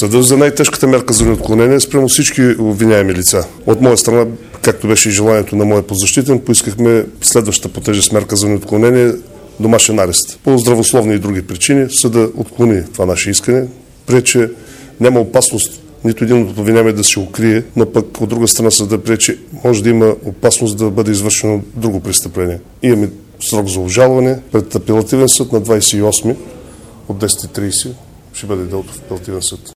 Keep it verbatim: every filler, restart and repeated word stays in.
Съда взе най-тежката мярка за неотклонение спрямо всички обвиняеми лица. От моя страна, както беше и желанието на моя подзащитен, поискахме следващата по тежест мярка за неотклонение – домашен арест. По здравословни и други причини съда отклони това наше искане, прие, че няма опасност нито един от обвиняемите да се укрие, но пък от друга страна съда прие, че може да има опасност да бъде извършено друго престъпление. Имаме срок за обжалване пред апелативен съд на двадесет и осми от десет и тридесет ще бъде делото в апелативен съд.